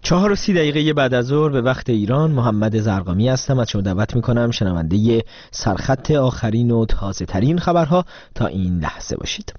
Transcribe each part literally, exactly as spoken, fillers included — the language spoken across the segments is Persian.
چهار و سی دقیقه بعد از ظهر به وقت ایران، محمد زرقامی هستم. از شما دعوت میکنم شنونده سرخط آخرین و تازه ترین خبرها تا این لحظه باشید.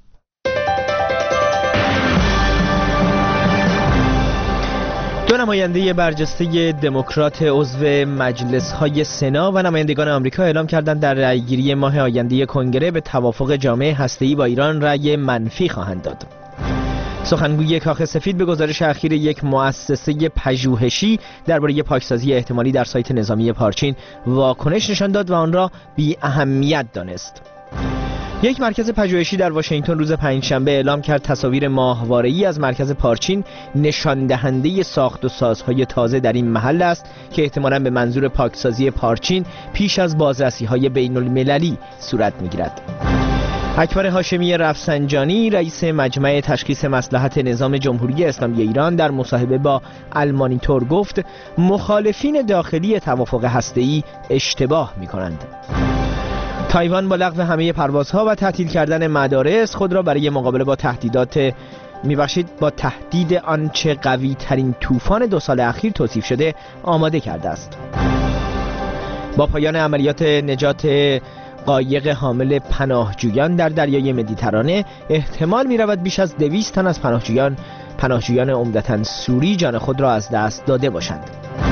دو نماینده برجسته دموکرات عضو مجلس‌های سنا و نمایندگان آمریکا اعلام کردند در رأیگیری ماه آینده کنگره به توافق جامعه هسته‌ای با ایران رأی منفی خواهند داد. سخنگوی کاخ سفید به گزارش اخیر یک مؤسسه پژوهشی درباره پاکسازی احتمالی در سایت نظامی پارچین واکنش نشان داد و آن را بی اهمیت دانست. یک مرکز پژوهشی در واشنگتن روز پنجشنبه اعلام کرد تصاویر ماهواره‌ای از مرکز پارچین نشان دهنده ساخت و سازهای تازه در این محل است که احتمالاً به منظور پاکسازی پارچین پیش از بازرسی‌های بین‌المللی صورت می‌گیرد. اکبر هاشمی رفسنجانی رئیس مجمع تشخیص مصلحت نظام جمهوری اسلامی ایران در مصاحبه با المانیتور گفت مخالفین داخلی توافق هسته‌ای اشتباه می‌کنند. تایوان با لغو همه پروازها و تعطیل کردن مدارس خود را برای مقابله با تهدیدات میبخشید با تهدید آنچه قوی ترین طوفان دو سال اخیر توصیف شده آماده کرده است. با پایان عملیات نجات قایق حامل پناهجویان در دریای مدیترانه احتمال می رود بیش از دویست تن از پناهجویان پناهجویان عمدتاً سوری جان خود را از دست داده باشند.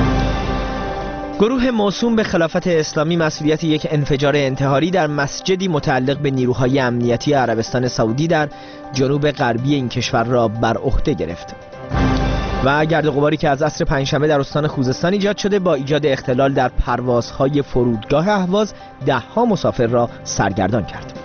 گروه موسوم به خلافت اسلامی مسئولیت یک انفجار انتحاری در مسجدی متعلق به نیروهای امنیتی عربستان سعودی در جنوب غربی این کشور را بر عهده گرفت. و گرد و غباری که از عصر پنجشنبه در استان خوزستان ایجاد شده با ایجاد اختلال در پروازهای فرودگاه اهواز ده ها مسافر را سرگردان کرد.